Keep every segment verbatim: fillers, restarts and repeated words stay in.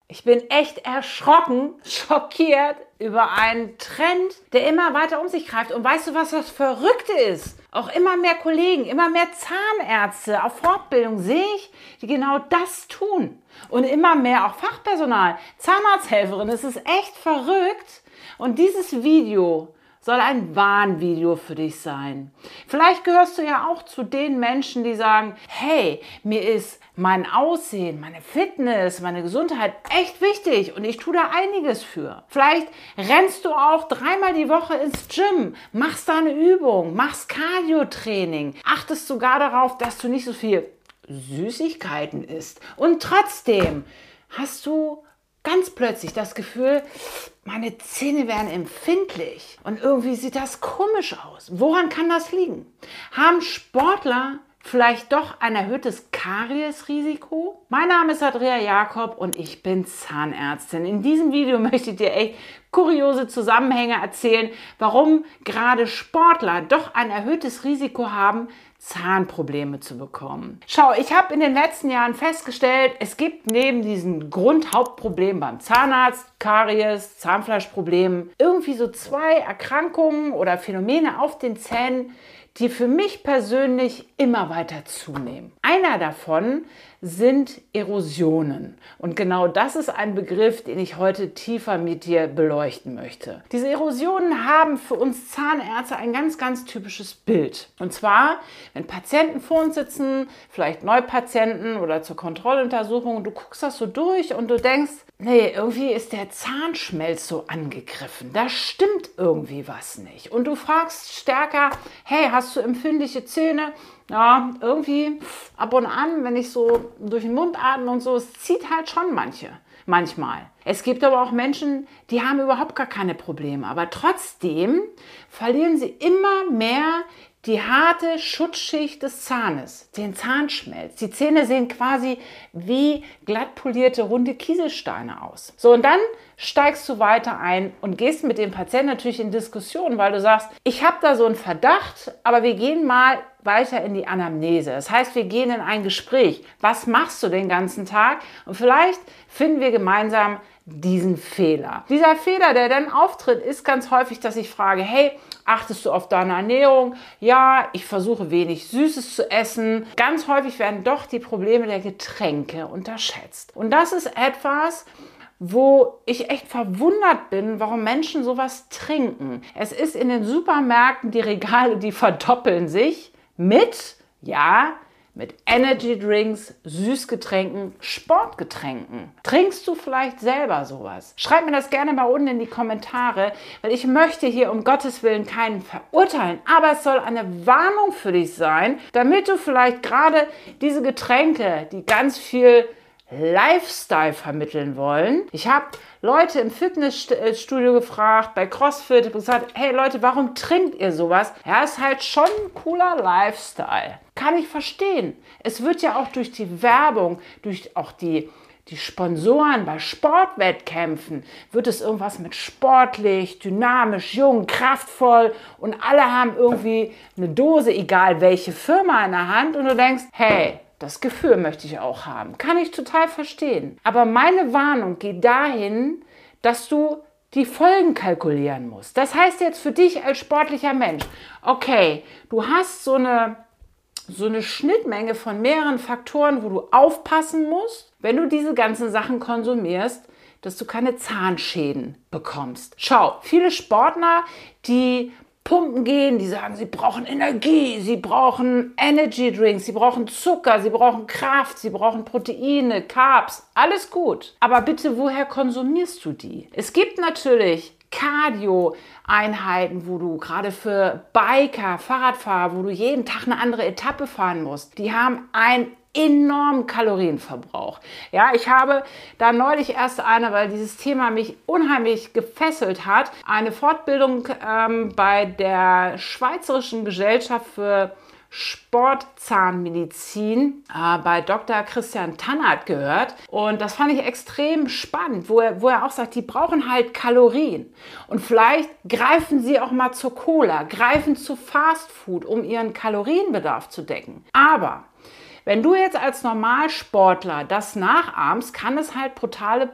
Ich bin echt erschrocken, schockiert über einen Trend, der immer weiter um sich greift. Und weißt du, was das Verrückte ist? Auch immer mehr Kollegen, immer mehr Zahnärzte auf Fortbildung sehe ich, die genau das tun. Und immer mehr auch Fachpersonal, Zahnarzthelferinnen. Es ist echt verrückt. Und dieses Video soll ein Warnvideo für dich sein. Vielleicht gehörst du ja auch zu den Menschen, die sagen, hey, mir ist mein Aussehen, meine Fitness, meine Gesundheit echt wichtig und ich tue da einiges für. Vielleicht rennst du auch dreimal die Woche ins Gym, machst da eine Übung, machst Cardio-Training, achtest sogar darauf, dass du nicht so viel Süßigkeiten isst. Und trotzdem hast du ganz plötzlich das Gefühl, meine Zähne werden empfindlich und irgendwie sieht das komisch aus. Woran kann das liegen? Haben Sportler vielleicht doch ein erhöhtes Kariesrisiko? Mein Name ist Andrea Jakob und ich bin Zahnärztin. In diesem Video möchte ich dir echt kuriose Zusammenhänge erzählen, warum gerade Sportler doch ein erhöhtes Risiko haben, Zahnprobleme zu bekommen. Schau, ich habe in den letzten Jahren festgestellt, es gibt neben diesen Grundhauptproblemen beim Zahnarzt, Karies, Zahnfleischproblemen, irgendwie so zwei Erkrankungen oder Phänomene auf den Zähnen, die für mich persönlich immer weiter zunehmen. Einer davon sind Erosionen. Und genau das ist ein Begriff, den ich heute tiefer mit dir beleuchten möchte. Diese Erosionen haben für uns Zahnärzte ein ganz, ganz typisches Bild. Und zwar, wenn Patienten vor uns sitzen, vielleicht Neupatienten oder zur Kontrolluntersuchung, und du guckst das so durch und du denkst, nee, irgendwie ist der Zahnschmelz so angegriffen. Da stimmt irgendwie was nicht. Und du fragst stärker, hey, hast du empfindliche Zähne? Ja, irgendwie ab und an, wenn ich so durch den Mund atme und so, es zieht halt schon manche, manchmal. Es gibt aber auch Menschen, die haben überhaupt gar keine Probleme, aber trotzdem verlieren sie immer mehr die harte Schutzschicht des Zahnes, den Zahnschmelz. Die Zähne sehen quasi wie glatt polierte runde Kieselsteine aus. So, und dann steigst du weiter ein und gehst mit dem Patienten natürlich in Diskussion, weil du sagst, ich habe da so einen Verdacht, aber wir gehen mal weiter in die Anamnese. Das heißt, wir gehen in ein Gespräch. Was machst du den ganzen Tag? Und vielleicht finden wir gemeinsam diesen Fehler. Dieser Fehler, der dann auftritt, ist ganz häufig, dass ich frage, hey, achtest du auf deine Ernährung? Ja, ich versuche wenig Süßes zu essen. Ganz häufig werden doch die Probleme der Getränke unterschätzt. Und das ist etwas, wo ich echt verwundert bin, warum Menschen sowas trinken. Es ist in den Supermärkten, die Regale, die verdoppeln sich mit, ja, mit Energy Drinks, Süßgetränken, Sportgetränken. Trinkst du vielleicht selber sowas? Schreib mir das gerne mal unten in die Kommentare, weil ich möchte hier um Gottes Willen keinen verurteilen, aber es soll eine Warnung für dich sein, damit du vielleicht gerade diese Getränke, die ganz viel Lifestyle vermitteln wollen. Ich habe Leute im Fitnessstudio gefragt, bei CrossFit, habe gesagt, hey Leute, warum trinkt ihr sowas? Ja, ist halt schon ein cooler Lifestyle. Kann ich verstehen. Es wird ja auch durch die Werbung, durch auch die, die Sponsoren bei Sportwettkämpfen, wird es irgendwas mit sportlich, dynamisch, jung, kraftvoll und alle haben irgendwie eine Dose, egal welche Firma in der Hand und du denkst, hey, das Gefühl möchte ich auch haben. Kann ich total verstehen. Aber meine Warnung geht dahin, dass du die Folgen kalkulieren musst. Das heißt jetzt für dich als sportlicher Mensch, okay, du hast so eine, so eine Schnittmenge von mehreren Faktoren, wo du aufpassen musst, wenn du diese ganzen Sachen konsumierst, dass du keine Zahnschäden bekommst. Schau, viele Sportler, die pumpen gehen, die sagen, sie brauchen Energie, sie brauchen Energy Drinks, sie brauchen Zucker, sie brauchen Kraft, sie brauchen Proteine, Carbs, alles gut. Aber bitte, woher konsumierst du die? Es gibt natürlich Cardio-Einheiten, wo du gerade für Biker, Fahrradfahrer, wo du jeden Tag eine andere Etappe fahren musst, die haben ein enormen Kalorienverbrauch. Ja, ich habe da neulich erst eine, weil dieses Thema mich unheimlich gefesselt hat, eine Fortbildung ähm, bei der Schweizerischen Gesellschaft für Sportzahnmedizin äh, bei Doktor Christian Tannert gehört und das fand ich extrem spannend, wo er, wo er auch sagt, die brauchen halt Kalorien und vielleicht greifen sie auch mal zur Cola, greifen zu Fastfood, um ihren Kalorienbedarf zu decken. Aber wenn du jetzt als Normalsportler das nachahmst, kann es halt brutale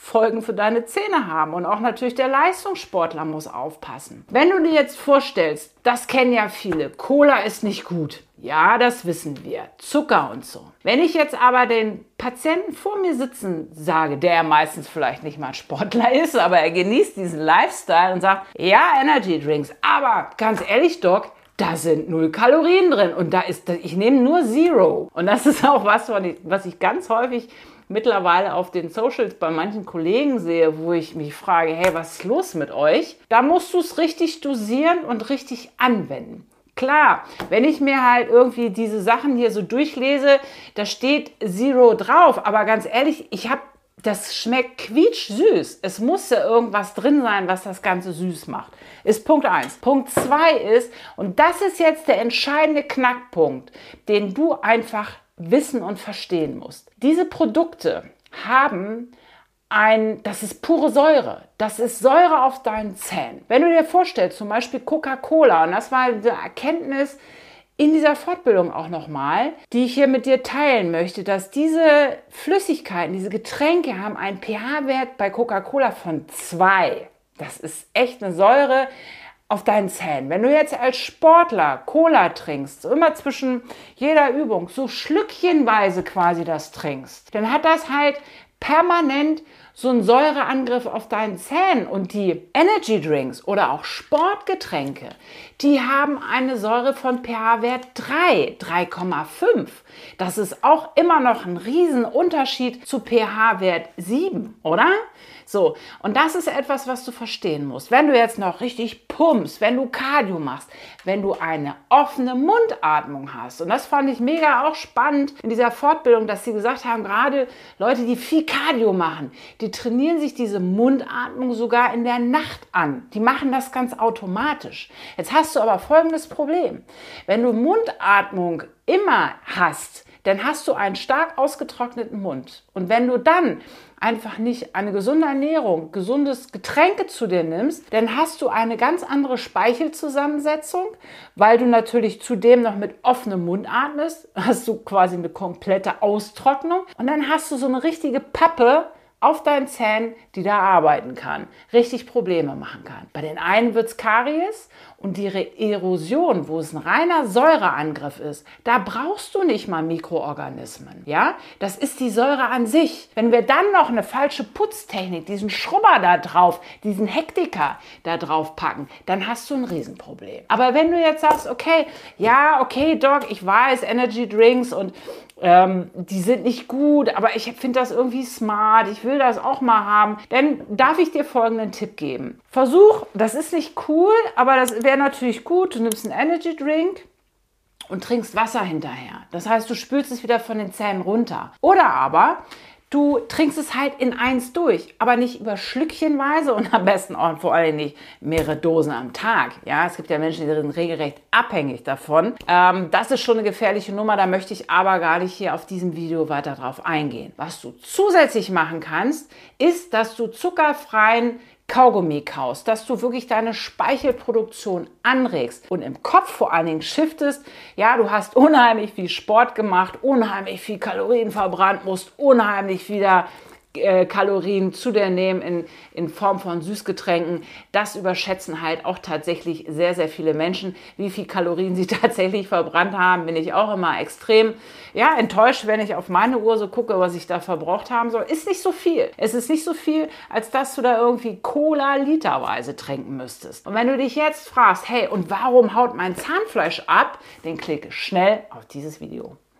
Folgen für deine Zähne haben. Und auch natürlich der Leistungssportler muss aufpassen. Wenn du dir jetzt vorstellst, das kennen ja viele, Cola ist nicht gut. Ja, das wissen wir. Zucker und so. Wenn ich jetzt aber den Patienten vor mir sitzen sage, der ja meistens vielleicht nicht mal Sportler ist, aber er genießt diesen Lifestyle und sagt, ja, Energy Drinks, aber ganz ehrlich, Doc, da sind null Kalorien drin und da ist, ich nehme nur Zero. Und das ist auch was, was ich ganz häufig mittlerweile auf den Socials bei manchen Kollegen sehe, wo ich mich frage, hey, was ist los mit euch? Da musst du es richtig dosieren und richtig anwenden. Klar, wenn ich mir halt irgendwie diese Sachen hier so durchlese, da steht Zero drauf, aber ganz ehrlich, ich habe, das schmeckt quietschsüß. Es muss ja irgendwas drin sein, was das Ganze süß macht. Ist Punkt eins. Punkt zwei ist, und das ist jetzt der entscheidende Knackpunkt, den du einfach wissen und verstehen musst. Diese Produkte haben ein, das ist pure Säure. Das ist Säure auf deinen Zähnen. Wenn du dir vorstellst, zum Beispiel Coca-Cola, und das war eine Erkenntnis in dieser Fortbildung auch nochmal, die ich hier mit dir teilen möchte, dass diese Flüssigkeiten, diese Getränke haben einen pH-Wert bei Coca-Cola von zwei. Das ist echt eine Säure auf deinen Zähnen. Wenn du jetzt als Sportler Cola trinkst, so immer zwischen jeder Übung, so schlückchenweise quasi das trinkst, dann hat das halt permanent so einen Säureangriff auf deinen Zähnen. Und die Energy Drinks oder auch Sportgetränke, die haben eine Säure von pH-Wert drei, drei Komma fünf. Das ist auch immer noch ein Riesenunterschied zu pH-Wert sieben, oder? So, und das ist etwas, was du verstehen musst. Wenn du jetzt noch richtig pumpst, wenn du Cardio machst, wenn du eine offene Mundatmung hast. Und das fand ich mega auch spannend in dieser Fortbildung, dass sie gesagt haben, gerade Leute, die viel Cardio machen, die trainieren sich diese Mundatmung sogar in der Nacht an. Die machen das ganz automatisch. Jetzt hast du aber folgendes Problem. Wenn du Mundatmung immer hast, dann hast du einen stark ausgetrockneten Mund. Und wenn du dann einfach nicht eine gesunde Ernährung, gesundes Getränke zu dir nimmst, dann hast du eine ganz andere Speichelzusammensetzung, weil du natürlich zudem noch mit offenem Mund atmest, hast du quasi eine komplette Austrocknung und dann hast du so eine richtige Pappe auf deinen Zähnen, die da arbeiten kann, richtig Probleme machen kann. Bei den einen wird es Karies und die Erosion, wo es ein reiner Säureangriff ist, da brauchst du nicht mal Mikroorganismen. Ja? Das ist die Säure an sich. Wenn wir dann noch eine falsche Putztechnik, diesen Schrubber da drauf, diesen Hektiker da drauf packen, dann hast du ein Riesenproblem. Aber wenn du jetzt sagst, okay, ja, okay, Doc, ich weiß, Energy Drinks und ähm, die sind nicht gut, aber ich finde das irgendwie smart, ich will das auch mal haben, dann darf ich dir folgenden Tipp geben. Versuch, das ist nicht cool, aber das wäre natürlich gut, du nimmst einen Energy Drink und trinkst Wasser hinterher. Das heißt, du spülst es wieder von den Zähnen runter. Oder aber du trinkst es halt in eins durch, aber nicht über Schlückchenweise und am besten auch vor allem nicht mehrere Dosen am Tag. Ja, es gibt ja Menschen, die sind regelrecht abhängig davon. Ähm, das ist schon eine gefährliche Nummer, da möchte ich aber gar nicht hier auf diesem Video weiter drauf eingehen. Was du zusätzlich machen kannst, ist, dass du zuckerfreien Kaugummi kaust, dass du wirklich deine Speichelproduktion anregst und im Kopf vor allen Dingen shiftest. Ja, du hast unheimlich viel Sport gemacht, unheimlich viel Kalorien verbrannt, musst unheimlich wieder äh, Kalorien zu dir nehmen in, in Form von Süßgetränken. Das überschätzen halt auch tatsächlich sehr, sehr viele Menschen. Wie viel Kalorien sie tatsächlich verbrannt haben, bin ich auch immer extrem ja, enttäuscht, wenn ich auf meine Uhr so gucke, was ich da verbraucht haben soll. Ist nicht so viel. Es ist nicht so viel, als dass du da irgendwie Cola literweise trinken müsstest. Und wenn du dich jetzt fragst, hey, und warum haut mein Zahnfleisch ab, dann klicke schnell auf dieses Video.